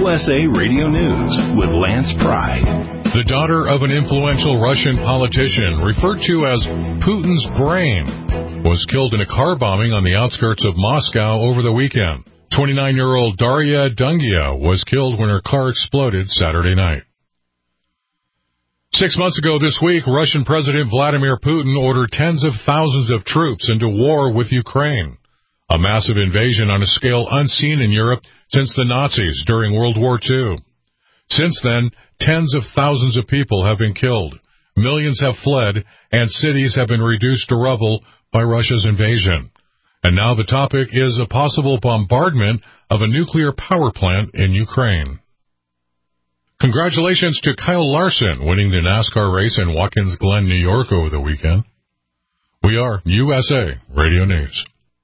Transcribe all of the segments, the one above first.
USA Radio News with Lance Pry. The daughter of an influential Russian politician, referred to as Putin's brain, was killed in a car bombing on the outskirts of Moscow over the weekend. 29-year-old Daria Dungia was killed when her car exploded Saturday night. 6 months ago this week, Russian President Vladimir Putin ordered tens of thousands of troops into war with Ukraine, a massive invasion on a scale unseen in Europe since the Nazis during World War II. Since then, tens of thousands of people have been killed, millions have fled, and cities have been reduced to rubble by Russia's invasion. And now the topic is a possible bombardment of a nuclear power plant in Ukraine. Congratulations to Kyle Larson winning the NASCAR race in Watkins Glen, New York over the weekend. We are USA Radio News.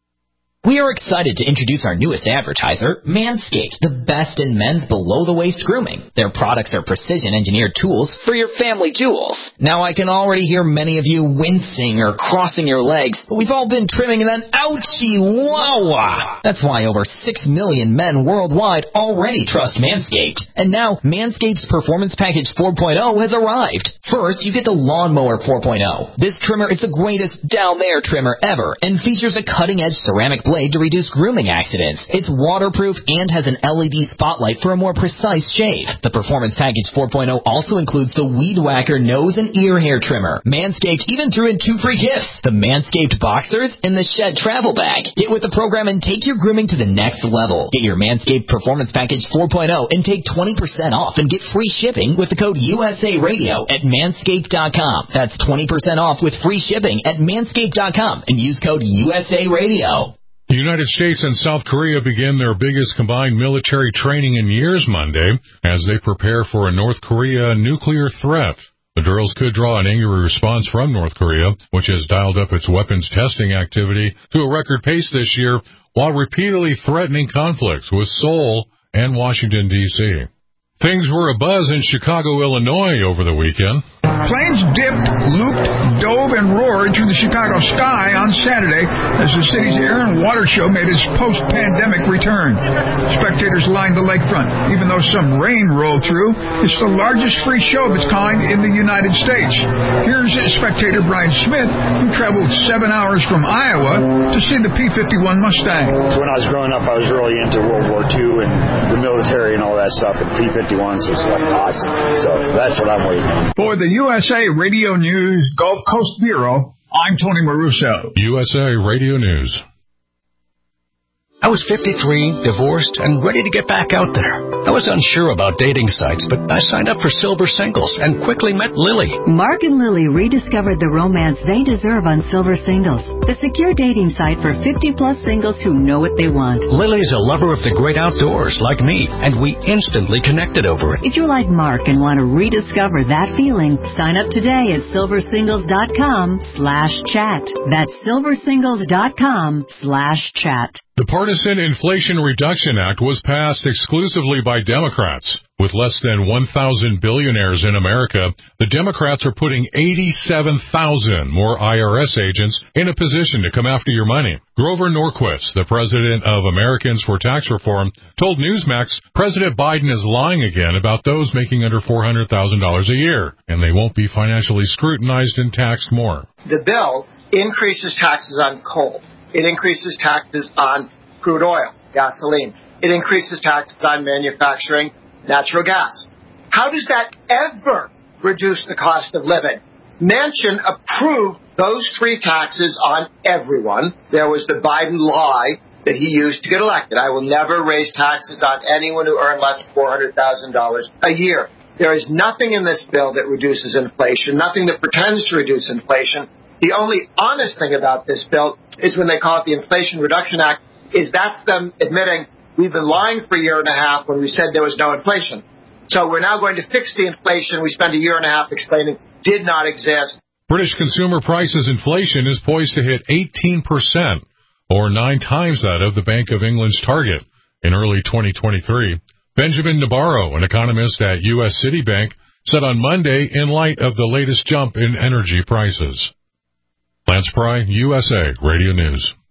We are excited to introduce our newest advertiser, Manscaped, the best in men's below-the-waist grooming. Their products are precision-engineered tools for your family jewels. Now, I can already hear many of you wincing or crossing your legs, but we've all been trimming and then ouchie, wah-wah. That's why over 6 million men worldwide already trust Manscaped. And now, Manscaped's Performance Package 4.0 has arrived. First, you get the Lawnmower 4.0. This trimmer is the greatest down-there trimmer ever and features a cutting-edge ceramic blade to reduce grooming accidents. It's waterproof and has an LED spotlight for a more precise shave. The Performance Package 4.0 also includes the Weed Whacker nose and ear hair trimmer. Manscaped even threw in 2 free gifts, the Manscaped Boxers and the Shed Travel Bag. Get with the program and take your grooming to the next level. Get your Manscaped Performance Package 4.0 and take 20% off and get free shipping with the code USA Radio at manscaped.com. That's 20% off with free shipping at manscaped.com and use code USA Radio. The United States and South Korea begin their biggest combined military training in years Monday as they prepare for a North Korea nuclear threat. The drills could draw an angry response from North Korea, which has dialed up its weapons testing activity to a record pace this year while repeatedly threatening conflicts with Seoul and Washington, D.C. Things were abuzz in Chicago, Illinois over the weekend. Planes dipped, looped, dove, and roared through the Chicago sky on Saturday as the city's air and water show made its post-pandemic return. Spectators lined the lakefront. Even though some rain rolled through, it's the largest free show of its kind in the United States. Here's spectator Brian Smith, who traveled 7 hours from Iowa to see the P-51 Mustang. When I was growing up, I was really into World War II and the military and all that stuff, and P-51s was like awesome. So that's what I'm waiting on. For the USA Radio News Gulf Coast Bureau, I'm Tony Maruso. USA Radio News. I was 53, divorced, and ready to get back out there. I was unsure about dating sites, but I signed up for Silver Singles and quickly met Lily. Mark and Lily rediscovered the romance they deserve on Silver Singles, the secure dating site for 50-plus singles who know what they want. Lily's a lover of the great outdoors, like me, and we instantly connected over it. If you're like Mark and want to rediscover that feeling, sign up today at silversingles.com/chat. That's silversingles.com/chat. The Partisan Inflation Reduction Act was passed exclusively by Democrats. With less than 1,000 billionaires in America, the Democrats are putting 87,000 more IRS agents in a position to come after your money. Grover Norquist, the president of Americans for Tax Reform, told Newsmax President Biden is lying again about those making under $400,000 a year, and they won't be financially scrutinized and taxed more. The bill increases taxes on coal. It increases taxes on crude oil, gasoline. It increases taxes on manufacturing natural gas. How does that ever reduce the cost of living? Manchin approved those 3 taxes on everyone. There was the Biden lie that he used to get elected. I will never raise taxes on anyone who earned less than $400,000 a year. There is nothing in this bill that reduces inflation, nothing that pretends to reduce inflation. The only honest thing about this bill is when they call it the Inflation Reduction Act, is that's them admitting we've been lying for a year and a half when we said there was no inflation. So we're now going to fix the inflation we spent a year and a half explaining did not exist. British consumer prices inflation is poised to hit 18%, or 9 times that of the Bank of England's target in early 2023. Benjamin Nabarro, an economist at U.S. Citibank, said on Monday in light of the latest jump in energy prices. Lance Pry, USA Radio News.